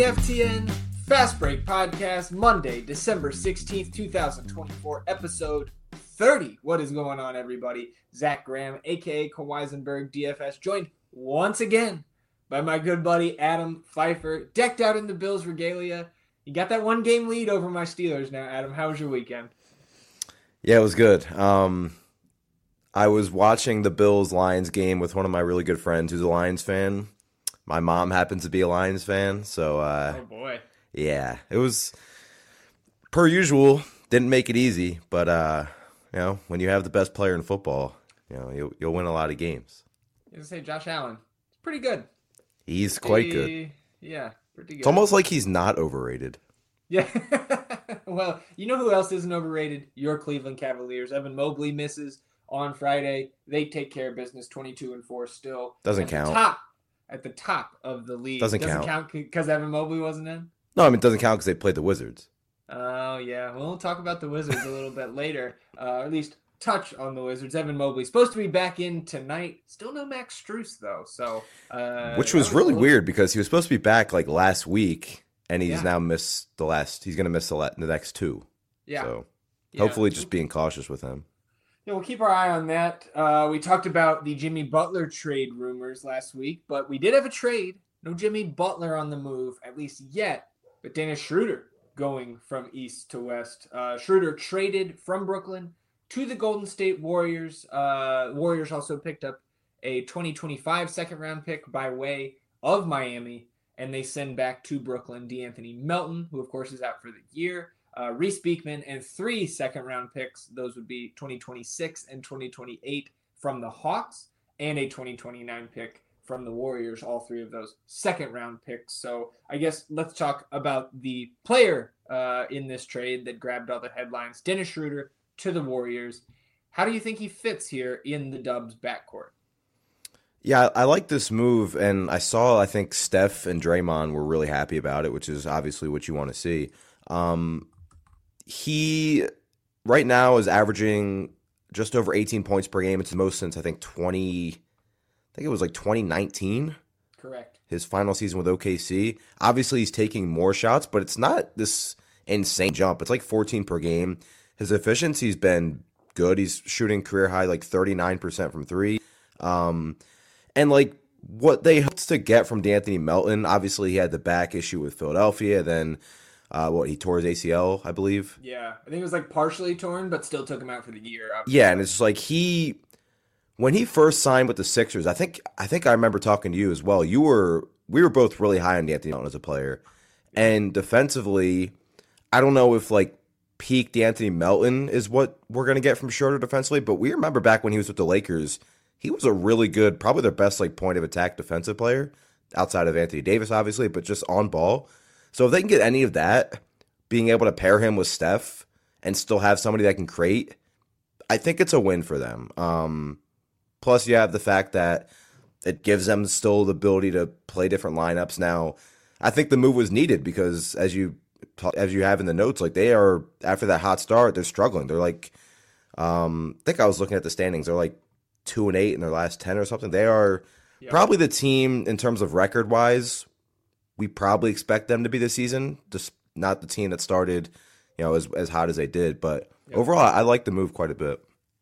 FTN Fast Break Podcast, Monday, December 16th, 2024, episode 30. What is going on, everybody? Zach Graham, a.k.a. Weisenberg, DFS, joined once again by my good buddy Adam Pfeiffer, decked out in the Bills regalia. You got that one-game lead over my Steelers now, Adam. How was your weekend? Yeah, it was good. I was watching the Bills-Lions game with one of my really good friends who's a Lions fan. My mom happens to be a Lions fan, so Oh, boy. yeah, it was per usual. Didn't make it easy, but when you have the best player in football, you'll win a lot of games. I was gonna say Josh Allen. It's pretty good. He's quite good. Yeah, pretty good. It's almost like he's not overrated. Yeah. Well, you know who else isn't overrated? Your Cleveland Cavaliers. Evan Mobley misses on Friday. They take care of business, 22-4 still. Doesn't count. At the top of the league. Doesn't count because Evan Mobley wasn't in? No, I mean, it doesn't count because they played the Wizards. Oh, yeah. We'll talk about the Wizards a little bit later. Or at least touch on the Wizards. Evan Mobley supposed to be back in tonight. Still no Max Strus, though. So, which was really weird because he was supposed to be back like last week, and he's now missed he's going to miss the next two. Yeah. So hopefully just being cautious with him. Yeah, we'll keep our eye on that. We talked about the Jimmy Butler trade rumors last week, but we did have a trade. No Jimmy Butler on the move, at least yet, but Dennis Schroeder going from east to west. Schroeder traded from Brooklyn to the Golden State Warriors. Warriors also picked up a 2025 second-round pick by way of Miami, and they send back to Brooklyn DeAnthony Melton, who, of course, is out for the year. Reese Beekman, and 3 second-round picks. Those would be 2026 and 2028 from the Hawks, and a 2029 pick from the Warriors, all 3 of those second-round picks. So I guess let's talk about the player in this trade that grabbed all the headlines, Dennis Schroeder to the Warriors. How do you think he fits here in the Dubs backcourt? Yeah, I like this move, and I think Steph and Draymond were really happy about it, which is obviously what you want to see. He right now is averaging just over 18 points per game. It's the most since I think it was like 2019. Correct. His final season with OKC. Obviously, he's taking more shots, but it's not this insane jump. It's like 14 per game. His efficiency's been good. He's shooting career high like 39% from 3. And like what they hoped to get from DeAnthony Melton, obviously he had the back issue with Philadelphia, then he tore his ACL, I believe. Yeah, I think it was like partially torn, but still took him out for the year. Obviously. Yeah, and it's just like when he first signed with the Sixers, I think I remember talking to you as well. We were both really high on DeAnthony Melton as a player, and defensively, I don't know if like peak DeAnthony Melton is what we're gonna get from Schroeder defensively, but we remember back when he was with the Lakers, he was a really good, probably their best like point of attack defensive player outside of Anthony Davis, obviously, but just on ball. So if they can get any of that, being able to pair him with Steph and still have somebody that can create, I think it's a win for them. Plus, you have the fact that it gives them still the ability to play different lineups. Now, I think the move was needed because as you have in the notes, like they are, after that hot start, they're struggling. They're like, I think I was looking at the standings. They're like 2-8 in their last 10 or something. They are probably the team in terms of record-wise. We probably expect them to be this season, just not the team that started, as hot as they did. But overall, I like the move quite a bit.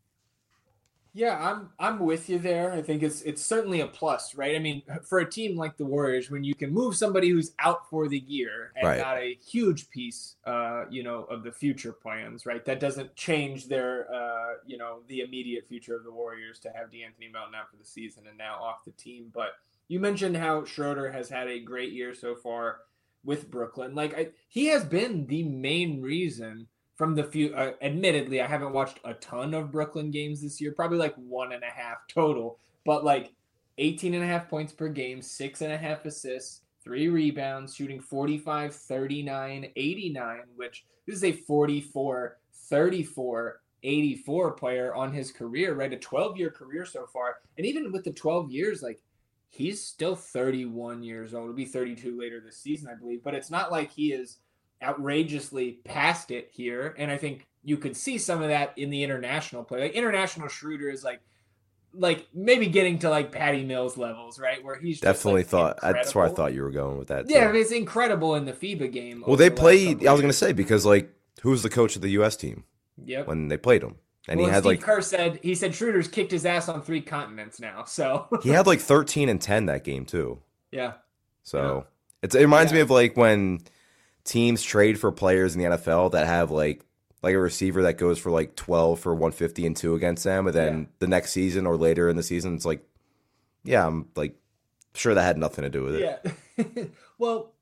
Yeah, I'm with you there. I think it's certainly a plus, right? I mean, for a team like the Warriors, when you can move somebody who's out for the year and not a huge piece, of the future plans, right? That doesn't change their, the immediate future of the Warriors to have DeAnthony Melton out for the season and now off the team, but. You mentioned how Schroeder has had a great year so far with Brooklyn. He has been the main reason from the few. Admittedly, I haven't watched a ton of Brooklyn games this year, probably like 1.5 total. But 18.5 points per game, 6.5 assists, 3 rebounds, shooting 45, 39, 89, which this is a 44, 34, 84 player on his career, right? A 12-year career so far, and even with the 12 years, he's still 31 years old. He'll be 32 later this season, I believe. But it's not like he is outrageously past it here. And I think you could see some of that in the international play. International Schroeder is like maybe getting to like Patty Mills levels, right? Where he's Definitely just, like, thought that's where I thought you were going with that. Yeah, Too. it's incredible in the FIBA game. Well, Over they the last played. couple I was going to years. say because like who's the coach of the U.S. team Yep. when they played him, and Well, he had Steve like Kerr said Schroeder's kicked his ass on 3 continents now. So he had like 13 and 10 that game too. yeah. So it reminds Yeah. me of like when teams trade for players in the NFL that have like a receiver that goes for like 12 for 150 and 2 against them, and then the next season or later in the season, it's like, yeah, I'm like sure that had nothing to do with it. Yeah. Well,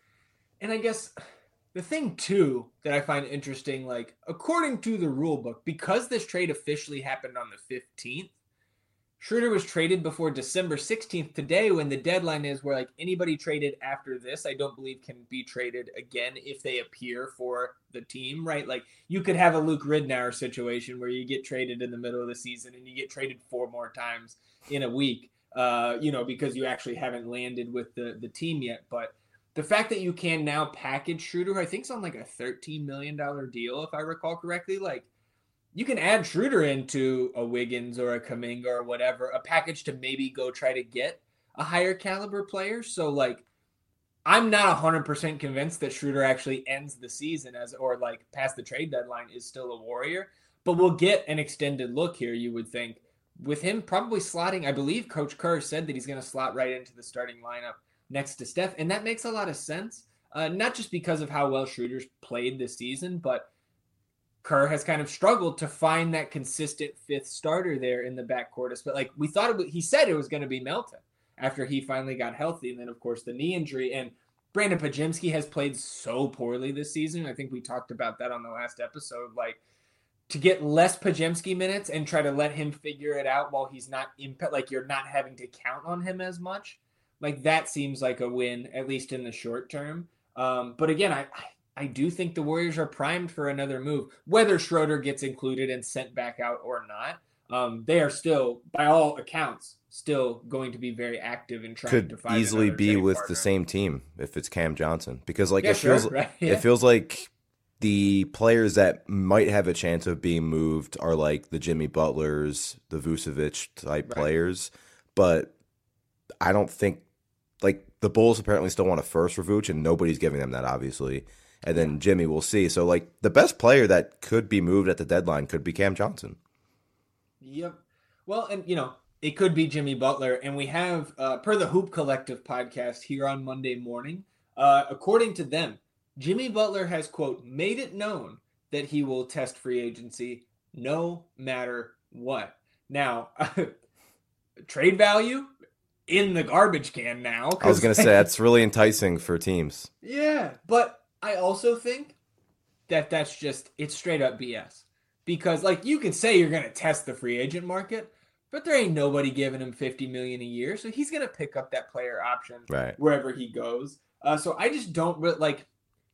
and I guess the thing too that I find interesting, like according to the rule book, because this trade officially happened on the 15th, Schroeder was traded before December 16th today, when the deadline is, where like anybody traded after this, I don't believe can be traded again if they appear for the team, right? Like you could have a Luke Ridnour situation where you get traded in the middle of the season and you get traded 4 more times in a week, because you actually haven't landed with the team yet. But the fact that you can now package Schroeder, I think it's on like a $13 million deal, if I recall correctly, like you can add Schroeder into a Wiggins or a Kuminga or whatever, a package to maybe go try to get a higher caliber player. So like, I'm not 100% convinced that Schroeder actually ends the season or like past the trade deadline is still a Warrior, but we'll get an extended look here, you would think, with him probably slotting. I believe Coach Kerr said that he's going to slot right into the starting lineup next to Steph. And that makes a lot of sense. Not just because of how well Schroeder's played this season, but Kerr has kind of struggled to find that consistent 5th starter there in the backcourt. But like we thought, he said it was going to be Melton after he finally got healthy, and then of course the knee injury. And Brandon Podziemski has played so poorly this season. I think we talked about that on the last episode. Like to get less Podziemski minutes and try to let him figure it out while he's not like you're not having to count on him as much. Like that seems like a win, at least in the short term. But again, I do think the Warriors are primed for another move. Whether Schroeder gets included and sent back out or not, they are still, by all accounts, still going to be very active in trying to find. Could easily be with partner. the same team if it's Cam Johnson, because like it feels like the players that might have a chance of being moved are like the Jimmy Butlers, the Vucevic type players, but I don't think like the Bulls apparently still want a first for Vooch, and nobody's giving them that obviously. And then Jimmy, we'll see. So, like, the best player that could be moved at the deadline could be Cam Johnson. Yep. Well, and, it could be Jimmy Butler. And we have, per the Hoop Collective podcast here on Monday morning, according to them, Jimmy Butler has, quote, made it known that he will test free agency no matter what. Now, trade value in the garbage can now. I was going to say, that's really enticing for teams. Yeah, but I also think that that's just, it's straight up BS. Because, like, you can say you're going to test the free agent market, but there ain't nobody giving him $50 million a year, so he's going to pick up that player option wherever he goes. So I just don't really, like,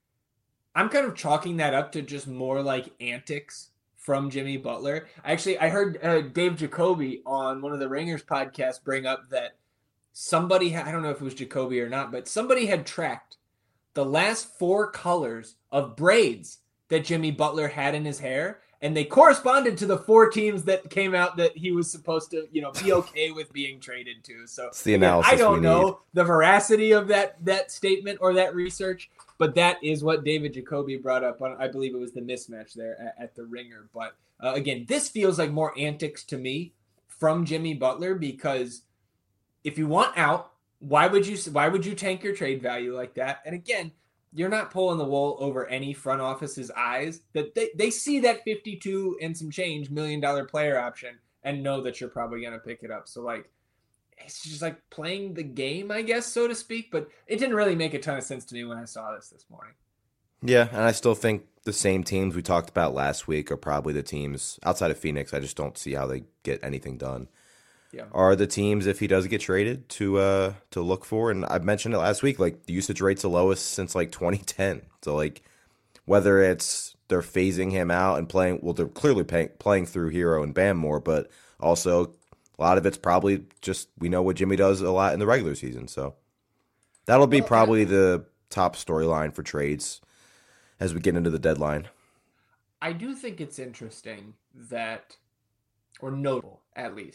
I'm kind of chalking that up to just more, like, antics from Jimmy Butler. Actually, I heard Dave Jacoby on one of the Ringers podcasts bring up that somebody, I don't know if it was Jacoby or not, but somebody had tracked the last 4 colors of braids that Jimmy Butler had in his hair, and they corresponded to the 4 teams that came out that he was supposed to, be okay with being traded to. So it's the analysis I don't know the veracity of that statement or that research, but that is what David Jacoby brought up on, I believe it was the mismatch there at the Ringer. But again, this feels like more antics to me from Jimmy Butler, because if you want out, why would you tank your trade value like that? And again, you're not pulling the wool over any front office's eyes, that they see that 52 and some change $1 million player option and know that you're probably going to pick it up. So like, it's just like playing the game, I guess, so to speak, but it didn't really make a ton of sense to me when I saw this morning. Yeah. And I still think the same teams we talked about last week are probably the teams outside of Phoenix. I just don't see how they get anything done. Yeah. Are the teams, if he does get traded, to look for. And I mentioned it last week, like the usage rate's the lowest since like 2010. So like whether it's they're phasing him out and playing, well, they're clearly playing through Hero and Bam more, but also a lot of it's probably just we know what Jimmy does a lot in the regular season. So that'll be probably the top storyline for trades as we get into the deadline. I do think it's interesting that, or notable at least,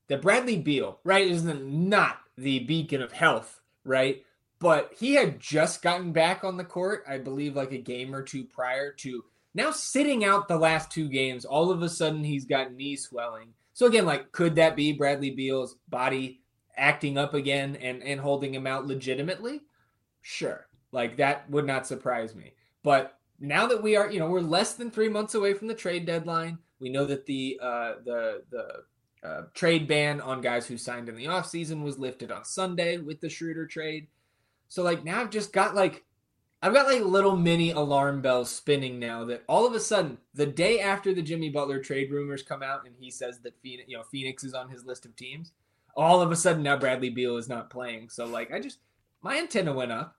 that Bradley Beal, right, is not the beacon of health, right? But he had just gotten back on the court, I believe, like a game or two prior to now sitting out the last 2 games. All of a sudden, he's got knee swelling. So again, like, could that be Bradley Beal's body acting up again and holding him out legitimately? Sure. Like, that would not surprise me. But now that we are, we're less than 3 months away from the trade deadline. We know that the trade ban on guys who signed in the offseason was lifted on Sunday with the Schroeder trade. So, like, now I've got little mini alarm bells spinning now that all of a sudden, the day after the Jimmy Butler trade rumors come out and he says that Phoenix is on his list of teams, all of a sudden now Bradley Beal is not playing. So, like, my antenna went up.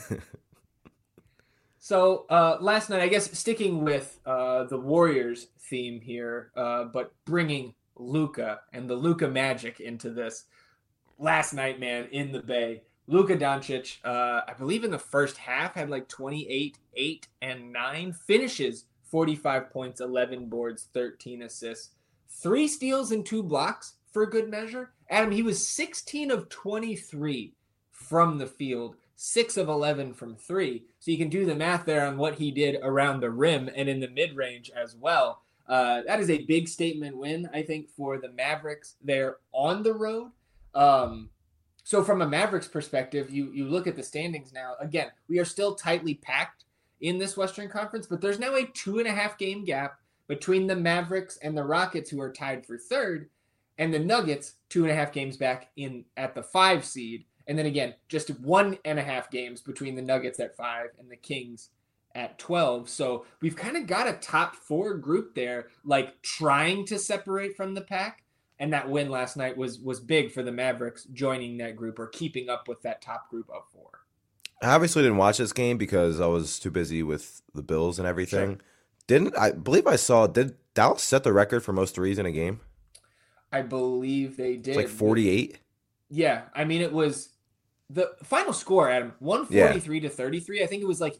So last night, I guess sticking with the Warriors theme here, but bringing Luka and the Luka magic into this. Last night, man, in the Bay, Luka Doncic, I believe in the first half, had like 28, 8, and 9. Finishes 45 points, 11 boards, 13 assists. 3 steals and 2 blocks for good measure. Adam, he was 16 of 23 from the field. 6 of 11 from 3. So you can do the math there on what he did around the rim and in the mid-range as well. That is a big statement win, I think, for the Mavericks. They're on the road. So from a Mavericks perspective, you look at the standings now. Again, we are still tightly packed in this Western Conference, but there's now a 2.5 game gap between the Mavericks and the Rockets, who are tied for 3rd, and the Nuggets 2.5 games back in at the 5 seed. And then again, just 1.5 games between the Nuggets at 5 and the Kings at 12. So we've kind of got a top 4 group there, like trying to separate from the pack. And that win last night was big for the Mavericks joining that group or keeping up with that top group of 4. I obviously didn't watch this game because I was too busy with the Bills and everything. Sure. Did Dallas set the record for most threes in a game? I believe they did. It's like 48? Yeah. I mean, it was the final score, Adam, 143 to 33. I think it was like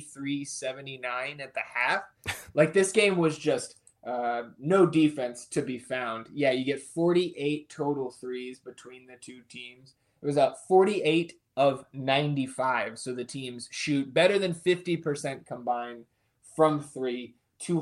83-79 at the half. Like, this game was just no defense to be found. Yeah, you get 48 total threes between the two teams. It was 48 of 95. So the teams shoot better than 50% combined from 3.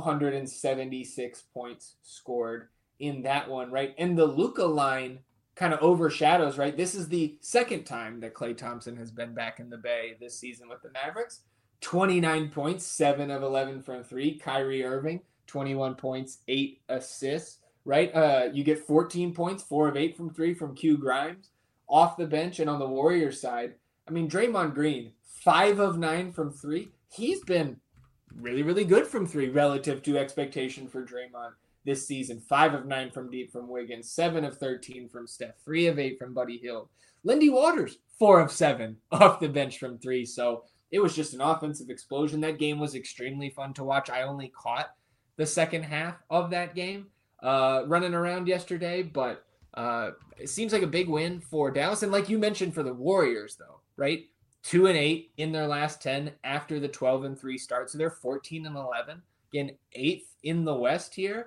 276 points scored in that one, right? And the Luka line kind of overshadows, right? This is the second time that Klay Thompson has been back in the Bay this season with the Mavericks. 29 points, 7 of 11 from 3. Kyrie Irving, 21 points, 8 assists, right? You get 14 points, 4 of 8 from 3 from Q Grimes off the bench. And on the Warriors side, I mean, Draymond Green, 5 of 9 from 3. He's been really, really good from 3 relative to expectation for Draymond this season. 5 of 9 from deep from Wiggins, 7 of 13 from Steph, 3 of 8 from Buddy Hield. Lindy Waters, 4 of 7 off the bench from 3. So it was just an offensive explosion. That game was extremely fun to watch. I only caught the second half of that game running around yesterday, but it seems like a big win for Dallas. And like you mentioned for the Warriors, though, right? 2-8 in their last 10 after the 12-3 start. So they're 14-11. Again, 8th in the West here.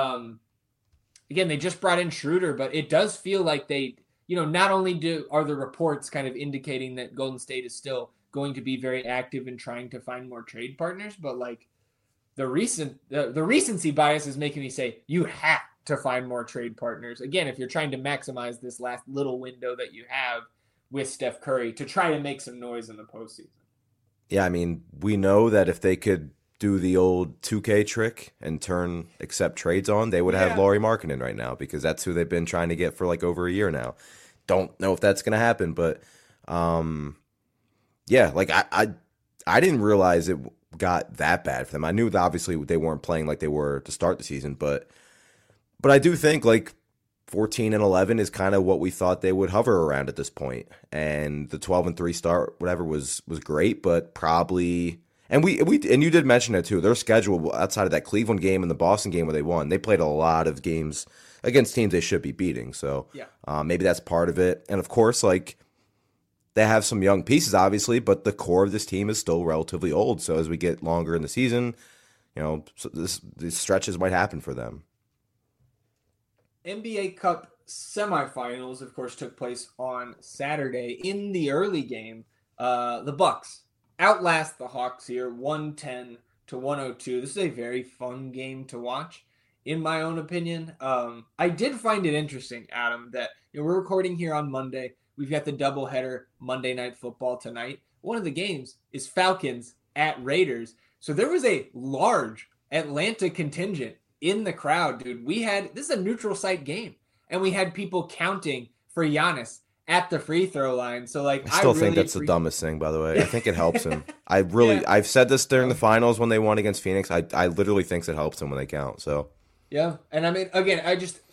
Again, they just brought in Schroeder, but it does feel like they, not only are the reports kind of indicating that Golden State is still going to be very active in trying to find more trade partners, but like the recency bias is making me say you have to find more trade partners. Again, if you're trying to maximize this last little window that you have with Steph Curry to try to make some noise in the postseason. Yeah, I mean, we know that if they could do the old 2K trick and accept trades on, they would have Lauri Markkanen right now, because that's who they've been trying to get for like over a year now. Don't know if that's going to happen, but yeah, like I didn't realize it got that bad for them. I knew that obviously they weren't playing like they were to start the season, but I do think like 14-11 is kind of what we thought they would hover around at this point. And the 12-3 start, whatever, was great, but probably, and you did mention it too, their schedule outside of that Cleveland game and the Boston game where they won, they played a lot of games against teams they should be beating. So maybe that's part of it. And of course, like, they have some young pieces, obviously, but the core of this team is still relatively old. So as we get longer in the season, these stretches might happen for them. NBA Cup semifinals, of course, took place on Saturday. In the early game, the Bucks outlast the Hawks here, 110-102. This is a very fun game to watch, in my own opinion. I did find it interesting, Adam, that we're recording here on Monday. We've got the doubleheader Monday Night Football tonight. One of the games is Falcons at Raiders. So there was a large Atlanta contingent in the crowd, dude. This is a neutral site game, and we had people counting for Giannis at the free throw line. So I still think that's the dumbest thing, by the way. I think it helps him. I've said this during the finals when they won against Phoenix. I literally think it helps him when they count. So yeah, and I mean, again,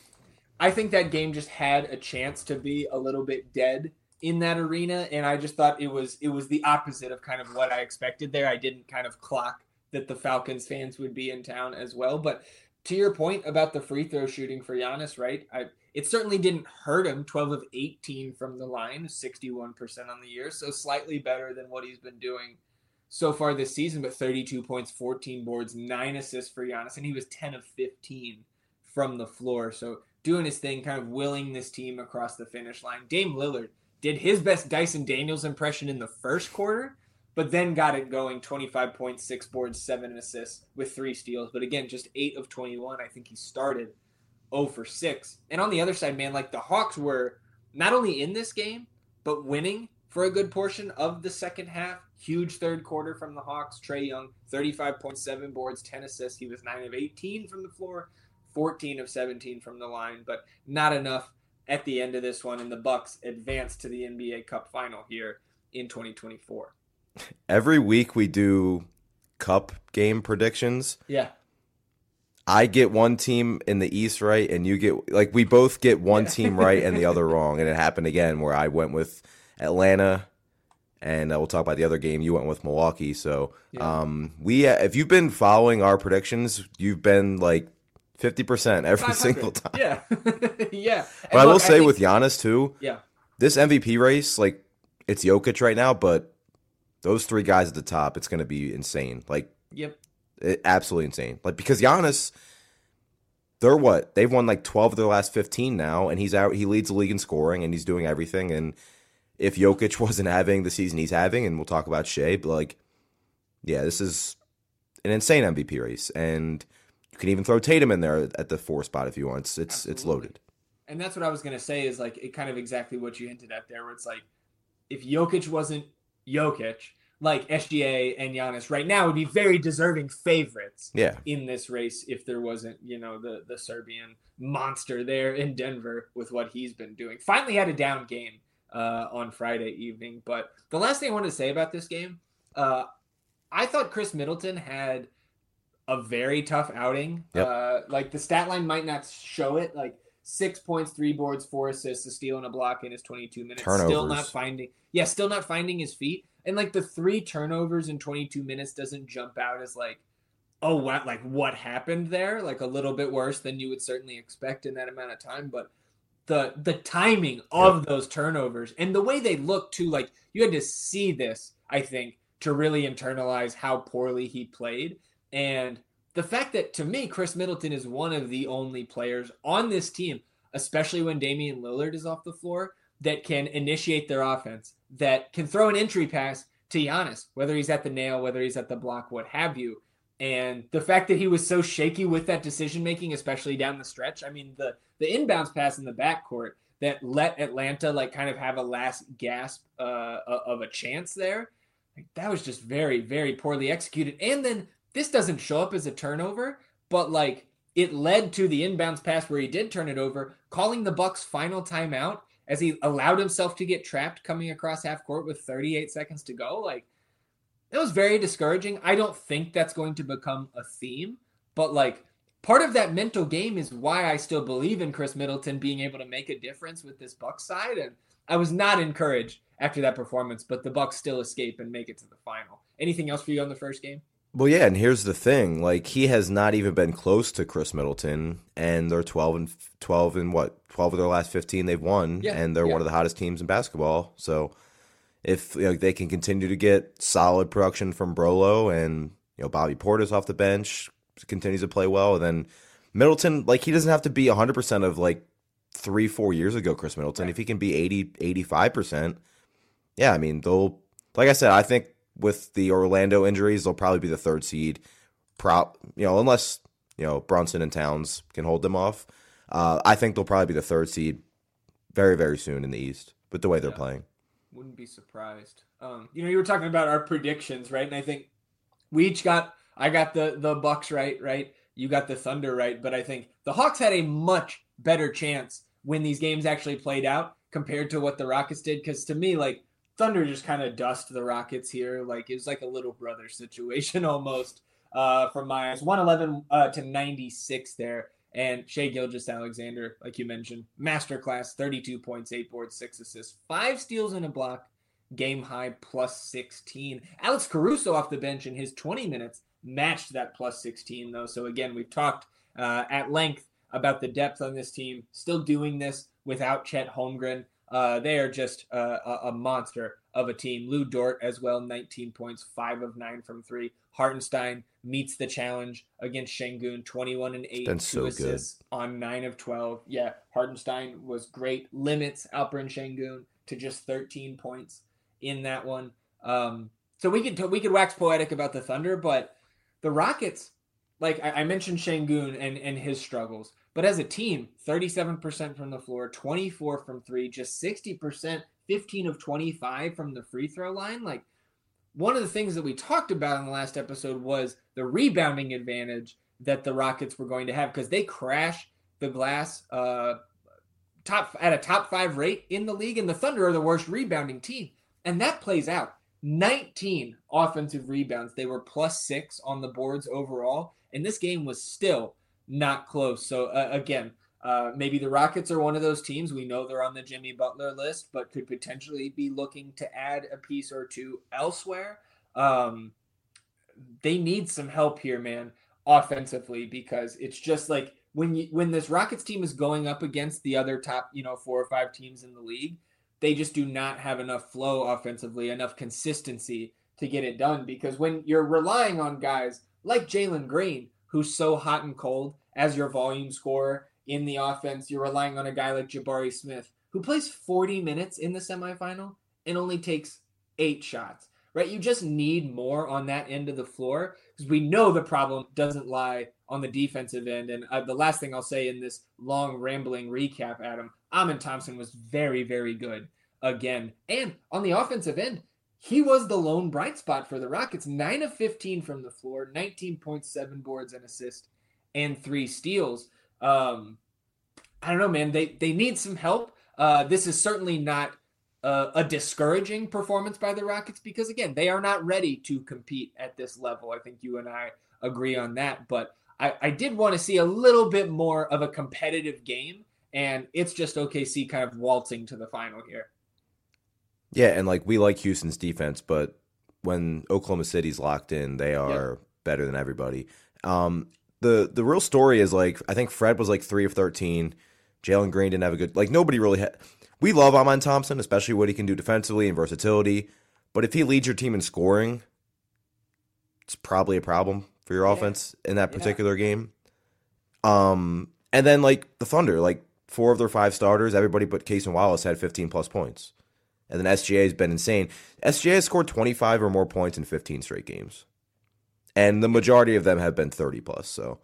I think that game just had a chance to be a little bit dead in that arena, and I just thought it was the opposite of kind of what I expected there. I didn't kind of clock that the Falcons fans would be in town as well. But to your point about the free throw shooting for Giannis, right? It certainly didn't hurt him. 12 of 18 from the line, 61% on the year, so slightly better than what he's been doing so far this season. But 32 points, 14 boards, 9 assists for Giannis, and he was 10 of 15 from the floor. So doing his thing, kind of willing this team across the finish line. Dame Lillard did his best Dyson Daniels impression in the first quarter, but then got it going, 25.6 boards, 7 assists with 3 steals. But again, just 8 of 21. I think he started 0 for 6. And on the other side, man, the Hawks were not only in this game, but winning for a good portion of the second half. Huge third quarter from the Hawks. Trae Young, 35.7 boards, 10 assists. He was 9 of 18 from the floor, 14 of 17 from the line, but not enough at the end of this one, and the Bucks advanced to the NBA Cup final here in 2024. Every week we do Cup game predictions. Yeah. I get one team in the East right, and you get we both get one team right and the other wrong. And it happened again where I went with Atlanta, and we'll talk about the other game. You went with Milwaukee. So if you've been following our predictions, you've been 50% every single time. Yeah. Yeah. But I will say with Giannis too, yeah, this MVP race, it's Jokic right now, but those 3 guys at the top, it's going to be insane. Yep. Absolutely insane. Because Giannis, they've won 12 of their last 15 now, and he leads the league in scoring, and he's doing everything. And if Jokic wasn't having the season he's having, and we'll talk about Shea, but this is an insane MVP race. And you can even throw Tatum in there at the 4 spot if you want. It's loaded. And that's what I was going to say is it kind of exactly what you hinted at there, where it's if Jokic wasn't Jokic, SGA and Giannis right now would be very deserving favorites in this race if there wasn't, the Serbian monster there in Denver with what he's been doing. Finally had a down game on Friday evening. But the last thing I wanted to say about this game, I thought Chris Middleton had a very tough outing. Yep. The stat line might not show it, 6 points, 3 boards, 4 assists, a steal and a block in his 22 minutes. Turnovers. Still not finding his feet. And the 3 turnovers in 22 minutes doesn't jump out as oh, what happened there? A little bit worse than you would certainly expect in that amount of time. But the timing of those turnovers and the way they look too, you had to see this, I think, to really internalize how poorly he played. And the fact that, to me, Chris Middleton is one of the only players on this team, especially when Damian Lillard is off the floor, that can initiate their offense, that can throw an entry pass to Giannis, whether he's at the nail, whether he's at the block, what have you. And the fact that he was so shaky with that decision-making, especially down the stretch, I mean, the inbounds pass in the backcourt that let Atlanta kind of have a last gasp of a chance there, that was just very, very poorly executed. And then this doesn't show up as a turnover, but it led to the inbounds pass where he did turn it over, calling the Bucks' final timeout as he allowed himself to get trapped coming across half court with 38 seconds to go. It was very discouraging. I don't think that's going to become a theme, but part of that mental game is why I still believe in Chris Middleton being able to make a difference with this Bucks side. And I was not encouraged after that performance, but the Bucks still escape and make it to the final. Anything else for you on the first game? Well, yeah, and here's the thing: he has not even been close to Chris Middleton, and they're 12 and what? 12 of their last 15 they've won, and they're one of the hottest teams in basketball. So, if they can continue to get solid production from Brolo, and Bobby Portis off the bench continues to play well, then Middleton, he doesn't have to be 100% of 3-4 years ago, Chris Middleton. Right. If he can be 80-85%, yeah, I mean, they'll, like I said, I think with the Orlando injuries, they'll probably be the 3rd seed. Unless, Brunson and Towns can hold them off. I think they'll probably be the 3rd seed very, very soon in the East with the way they're playing. Wouldn't be surprised. You were talking about our predictions, right? And I think I got the Bucks right? You got the Thunder right, but I think the Hawks had a much better chance when these games actually played out compared to what the Rockets did. Because to me, like, Thunder just kind of dust the Rockets here. Like, it was like a little brother situation almost from my eyes. 111 to 96 there. And Shai Gilgeous-Alexander, like you mentioned, masterclass, 32 points, 8 boards, 6 assists, 5 steals and a block, game high plus 16. Alex Caruso off the bench in his 20 minutes matched that plus 16, though. So again, we've talked at length about the depth on this team, still doing this without Chet Holmgren. They are just a monster of a team. Lou Dort as well, 19 points, 5 of 9 from 3. Hartenstein meets the challenge against Şengün, 21 and 8, 2 assists on 9 of 12. Yeah, Hartenstein was great. Limits Alperen Şengün to just 13 points in that one. So we could wax poetic about the Thunder, but the Rockets, like I mentioned Şengün and his struggles, but as a team, 37% from the floor, 24 from 3, just 60%, 15 of 25 from the free throw line. Like, one of the things that we talked about in the last episode was the rebounding advantage that the Rockets were going to have because they crash the glass at a top 5 rate in the league, and the Thunder are the worst rebounding team. And that plays out. 19 offensive rebounds. They were plus 6 on the boards overall, and this game was still not close. So again, maybe the Rockets are one of those teams. We know they're on the Jimmy Butler list, but could potentially be looking to add a piece or two elsewhere. They need some help here, man, offensively, because it's just like when this Rockets team is going up against the other top, 4 or 5 teams in the league, they just do not have enough flow offensively, enough consistency to get it done. Because when you're relying on guys like Jalen Green, who's so hot and cold as your volume scorer in the offense, you're relying on a guy like Jabari Smith, who plays 40 minutes in the semifinal and only takes 8 shots, right? You just need more on that end of the floor because we know the problem doesn't lie on the defensive end. And the last thing I'll say in this long rambling recap, Adam, Amen Thompson was very, very good again. And on the offensive end, he was the lone bright spot for the Rockets. 9 of 15 from the floor, 19.7 boards and assists, and 3 steals. I don't know, man. They need some help. This is certainly not a discouraging performance by the Rockets because, again, they are not ready to compete at this level. I think you and I agree on that. But I did want to see a little bit more of a competitive game, and it's just OKC kind of waltzing to the final here. Yeah, and we like Houston's defense, but when Oklahoma City's locked in, they are better than everybody. The real story is I think Fred was 3 of 13. Jalen Green didn't have a good nobody really had. We love Amen Thompson, especially what he can do defensively and versatility. But if he leads your team in scoring, it's probably a problem for your offense in that particular game. And then the Thunder, 4 of their 5 starters, everybody but Cason Wallace had 15 plus points. And then SGA has been insane. SGA has scored 25 or more points in 15 straight games. And the majority of them have been 30 plus. So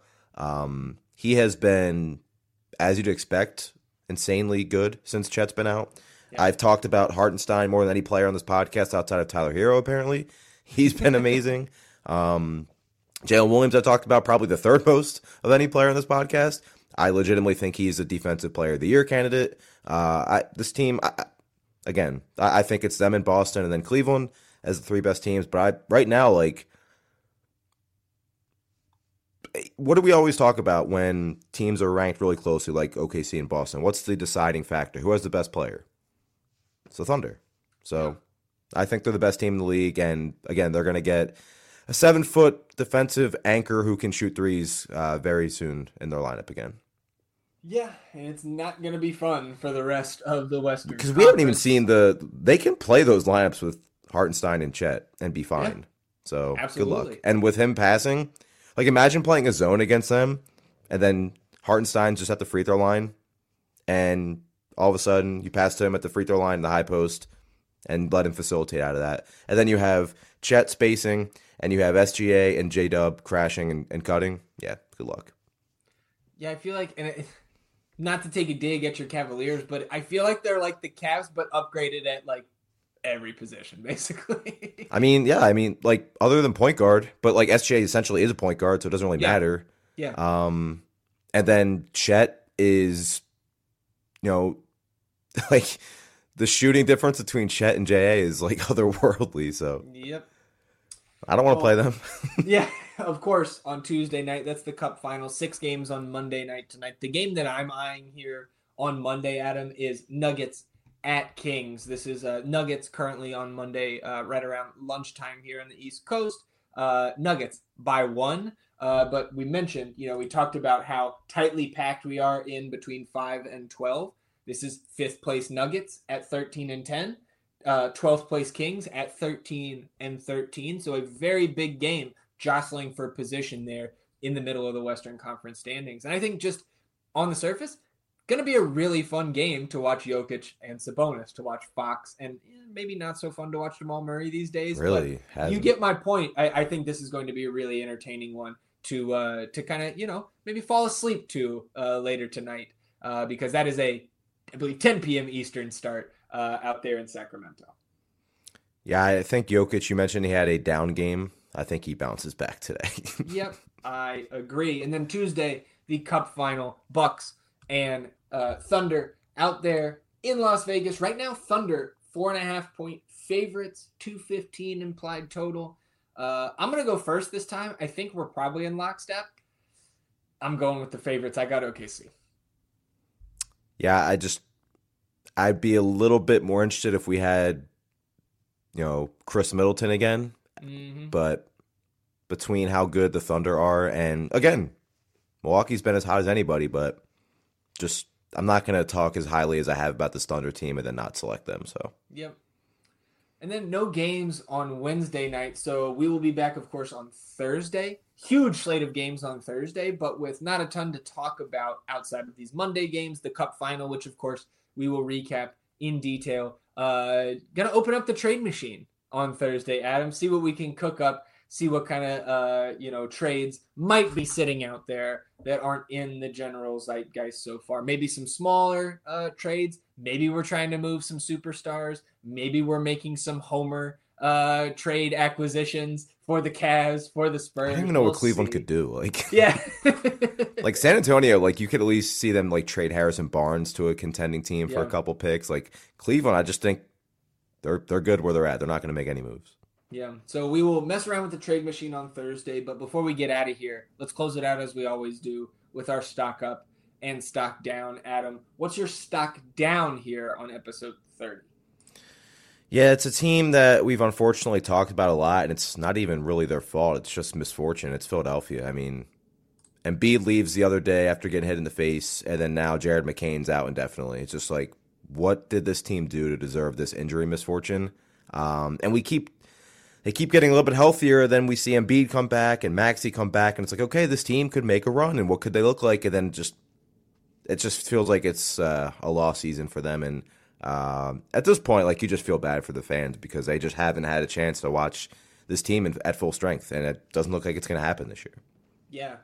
he has been, as you'd expect, insanely good since Chet's been out. Yeah. I've talked about Hartenstein more than any player on this podcast outside of Tyler Hero, apparently. He's been amazing. Jalen Williams I talked about, probably the 3rd most of any player on this podcast. I legitimately think he's a Defensive Player of the Year candidate. This team, again, I think it's them in Boston and then Cleveland as the 3 best teams. But right now, what do we always talk about when teams are ranked really closely, like OKC and Boston? What's the deciding factor? Who has the best player? It's the Thunder. So I think they're the best team in the league. And again, they're going to get a 7-foot defensive anchor who can shoot threes very soon in their lineup again. Yeah, and it's not going to be fun for the rest of the Western Because we haven't even seen they can play those lineups with Hartenstein and Chet and be fine. Yeah. So absolutely. Good luck. And with him passing, imagine playing a zone against them and then Hartenstein's just at the free throw line and all of a sudden you pass to him at the free throw line in the high post and let him facilitate out of that. And then you have Chet spacing, and you have SGA and J-Dub crashing and cutting. Yeah, good luck. Yeah, I feel like, not to take a dig at your Cavaliers, but I feel like they're like the Cavs, but upgraded at like every position, basically. I mean, like other than point guard, but like SGA essentially is a point guard, so it doesn't really matter. Yeah. And then Chet is, like the shooting difference between Chet and JA is like otherworldly. So yep. I don't want to play them. Yeah, of course, on Tuesday night. That's the Cup final. 6 games on Monday night tonight. The game that I'm eyeing here on Monday, Adam, is Nuggets at Kings. This is Nuggets currently on Monday, right around lunchtime here on the East Coast. Nuggets by 1. But we mentioned, we talked about how tightly packed we are in between 5 and 12. This is 5th place Nuggets at 13 and 10. 12th place Kings at 13 and 13. So a very big game jostling for position there in the middle of the Western Conference standings. And I think just on the surface, going to be a really fun game to watch Jokic and Sabonis, to watch Fox, and maybe not so fun to watch Jamal Murray these days. Really? But you get my point. I think this is going to be a really entertaining one to kind of, maybe fall asleep to later tonight because that is I believe 10 p.m. Eastern start out there in Sacramento. Yeah, I think Jokic, you mentioned he had a down game. I think he bounces back today. Yep, I agree. And then Tuesday, the Cup final, Bucks and Thunder out there in Las Vegas. Right now, Thunder 4.5-point favorites, 215 implied total. I'm going to go first this time. I think we're probably in lockstep. I'm going with the favorites. I got OKC. Yeah, I'd be a little bit more interested if we had, Chris Middleton again. Mm-hmm. But between how good the Thunder are, and again, Milwaukee's been as hot as anybody, but just I'm not going to talk as highly as I have about this Thunder team and then not select them. So yep. And then no games on Wednesday night, so we will be back, of course, on Thursday. Huge slate of games on Thursday, but with not a ton to talk about outside of these Monday games. The Cup final, which, of course, we will recap in detail. Gonna open up the trade machine on Thursday, Adam. See what we can cook up. See what kind of trades might be sitting out there that aren't in the general zeitgeist so far. Maybe some smaller trades. Maybe we're trying to move some superstars. Maybe we're making some homer trade acquisitions for the Cavs, for the Spurs. I don't even know what Cleveland could do. Yeah. Like San Antonio, you could at least see them trade Harrison Barnes to a contending team for a couple picks. Cleveland, I just think they're good where they're at. They're not going to make any moves. Yeah, so we will mess around with the trade machine on Thursday, but before we get out of here, let's close it out as we always do with our stock up and stock down. Adam, what's your stock down here on episode 30? Yeah, it's a team that we've unfortunately talked about a lot, and it's not even really their fault. It's just misfortune. It's Philadelphia. I mean, Embiid leaves the other day after getting hit in the face, and then now Jared McCain's out indefinitely. It's just what did this team do to deserve this injury misfortune? And they keep getting a little bit healthier. Then we see Embiid come back and Maxey come back, and it's okay, this team could make a run, and what could they look like? And then it just feels like it's a lost season for them. And at this point, you just feel bad for the fans because they just haven't had a chance to watch this team at full strength, and it doesn't look like it's going to happen this year. Yeah,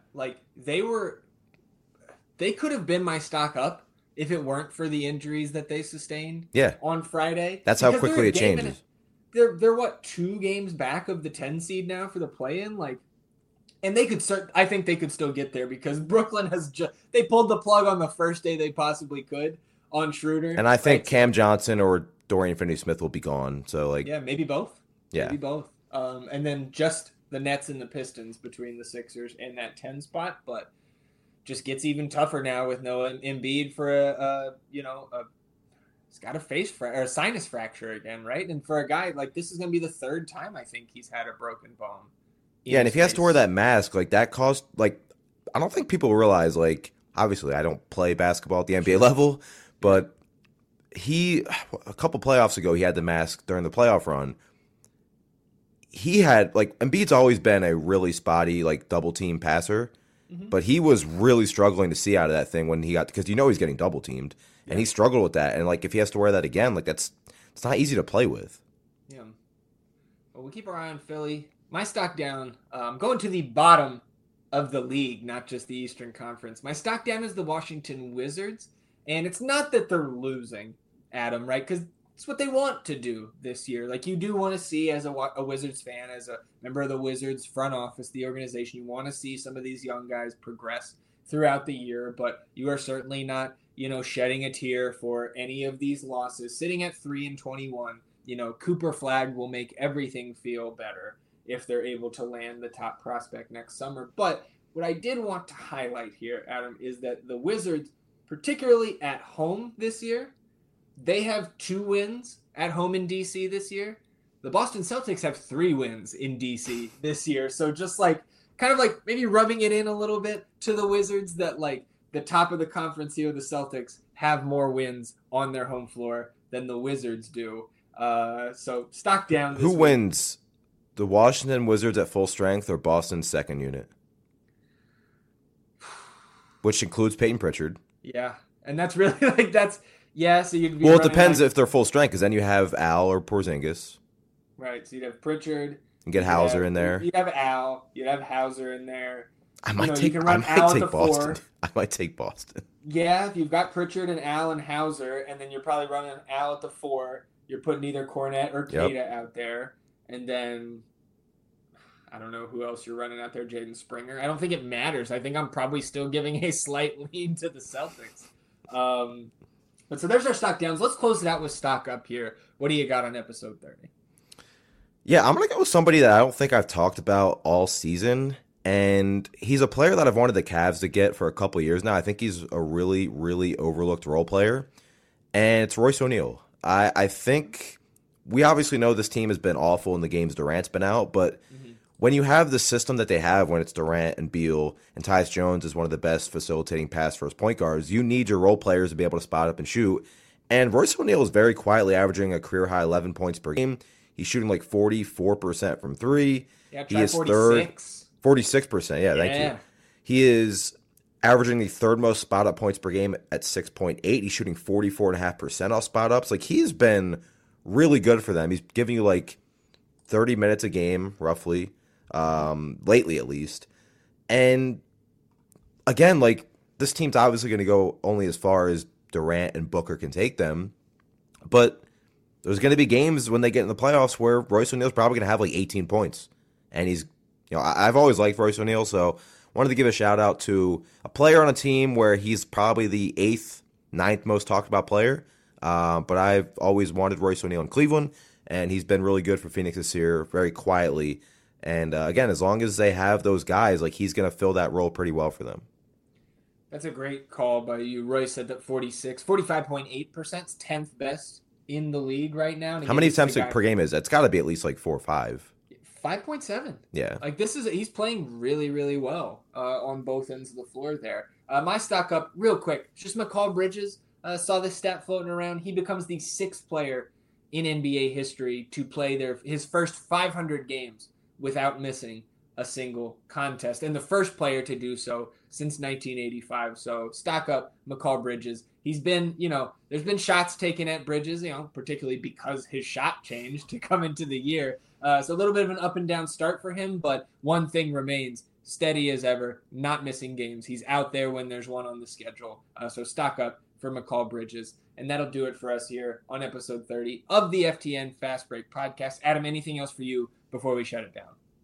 they could have been my stock up if it weren't for the injuries that they sustained on Friday. That's how quickly it changes. They're what, 2 games back of the 10 seed now for the play-in? And they could I think they could still get there because Brooklyn they pulled the plug on the first day they possibly could on Schroeder. And I think Cam Johnson or Dorian Finney-Smith will be gone. So yeah, maybe both. Yeah. Maybe both. And then just the Nets and the Pistons between the Sixers and that 10 spot, but just gets even tougher now with no Embiid for he's got a sinus fracture again, right? And for a guy this is going to be the 3rd time I think he's had a broken bone. Yeah, and if he has to wear that mask, that cost I don't think people realize obviously I don't play basketball at the NBA level, but a couple playoffs ago he had the mask during the playoff run. He had Embiid's always been a really spotty double team passer. But he was really struggling to see out of that thing when he got, because he's getting double teamed, and he struggled with that. And like if he has to wear that again, like it's not easy to play with. Yeah. Well, we'll keep our eye on Philly. My stock down. Going to the bottom of the league, not just the Eastern Conference. My stock down is the Washington Wizards, and it's not that they're losing, Adam, right? Because it's what they want to do this year. Like you do want to see as a Wizards fan, as a member of the Wizards front office, the organization, you want to see some of these young guys progress throughout the year, but you are certainly not, shedding a tear for any of these losses. Sitting at 3-21, Cooper Flagg will make everything feel better if they're able to land the top prospect next summer. But what I did want to highlight here, Adam, is that the Wizards, particularly at home this year, they have 2 wins at home in DC this year. The Boston Celtics have 3 wins in DC this year. So just kind of maybe rubbing it in a little bit to the Wizards that the top of the conference here, the Celtics, have more wins on their home floor than the Wizards do. So stock down. Who wins? The Washington Wizards at full strength or Boston's second unit? Which includes Peyton Pritchard. Yeah. And that's really yeah, so you'd be it depends if they're full strength, because then you have Al or Porzingis. Right, so you'd have Pritchard. And get Hauser in there. You'd have Al. You'd have Hauser in there. I might take Boston. 4. I might take Boston. Yeah, if you've got Pritchard and Al and Hauser, and then you're probably running Al at the 4. You're putting either Cornette or Keita out there. And then, I don't know who else you're running out there, Jaden Springer. I don't think it matters. I think I'm probably still giving a slight lead to the Celtics. But so there's our stock downs. Let's close it out with stock up here. What do you got on episode 30? Yeah, I'm going to go with somebody that I don't think I've talked about all season. And he's a player that I've wanted the Cavs to get for a couple of years now. I think he's a really, really overlooked role player. And it's Royce O'Neal. I think we obviously know this team has been awful in the games Durant's been out. But when you have the system that they have, when it's Durant and Beal, and Tyus Jones is one of the best facilitating pass first point guards, you need your role players to be able to spot up and shoot. And Royce O'Neal is very quietly averaging a career high 11 points per game. He's shooting 44% from 3. Yeah, he is 46. 46%. Yeah, thank you. He is averaging the 3rd most spot up points per game at 6.8. He's shooting 44.5% off spot ups. He's been really good for them. He's giving you 30 minutes a game, roughly. Lately at least. And again, this team's obviously going to go only as far as Durant and Booker can take them, but there's going to be games when they get in the playoffs where Royce O'Neal's probably going to have 18 points, and he's, I've always liked Royce O'Neal, so wanted to give a shout out to a player on a team where he's probably the 8th, 9th most talked about player, but I've always wanted Royce O'Neal in Cleveland, and he's been really good for Phoenix this year, very quietly. And again, as long as they have those guys, he's going to fill that role pretty well for them. That's a great call by you. Royce said that 45.8% is 10th best in the league right now. How many attempts per game is that? It's got to be at least 4 or 5. 5.7. Yeah. He's playing really, really well on both ends of the floor there. My stock up real quick. Just Mikal Bridges. Saw this stat floating around. He becomes the 6th player in NBA history to play his first 500 games without missing a single contest, and the first player to do so since 1985. So stock up Mikal Bridges. He's been, there's been shots taken at Bridges, particularly because his shot changed to come into the year. So a little bit of an up and down start for him, but one thing remains, steady as ever, not missing games. He's out there when there's one on the schedule. So stock up for Mikal Bridges. And that'll do it for us here on episode 30 of the FTN Fast Break podcast. Adam, anything else for you before we shut it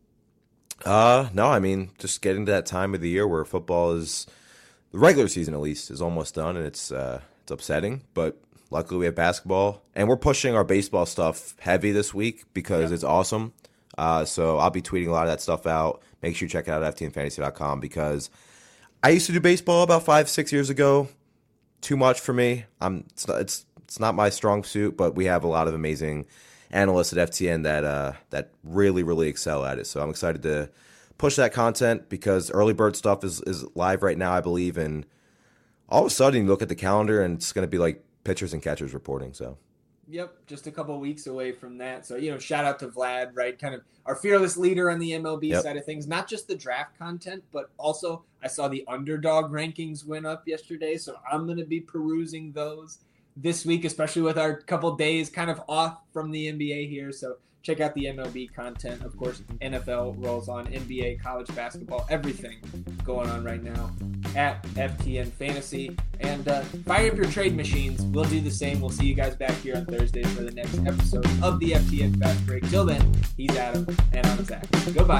down? No, just getting to that time of the year where football is, the regular season at least, is almost done, and it's upsetting, but luckily we have basketball, and we're pushing our baseball stuff heavy this week because it's awesome. So I'll be tweeting a lot of that stuff out. Make sure you check it out at ftnfantasy.com, because I used to do baseball about 5-6 years ago. Too much for me. It's not my strong suit, but we have a lot of amazing analysts at FTN that really, really excel at it. So I'm excited to push that content, because early bird stuff is live right now, I believe. And all of a sudden you look at the calendar and it's going to be pitchers and catchers reporting. So Yep, just a couple weeks away from that. So, shout out to Vlad, right? Kind of our fearless leader on the MLB side of things. Not just the draft content, but also I saw the underdog rankings went up yesterday. So I'm going to be perusing those this week, especially with our couple days kind of off from the NBA here. So check out the MLB content. Of course, NFL rolls on, NBA, college basketball, everything going on right now at FTN Fantasy. And fire up your trade machines. We'll do the same. We'll see you guys back here on Thursday for the next episode of the FTN Fast Break. Till then, he's Adam, and I'm Zach. Goodbye.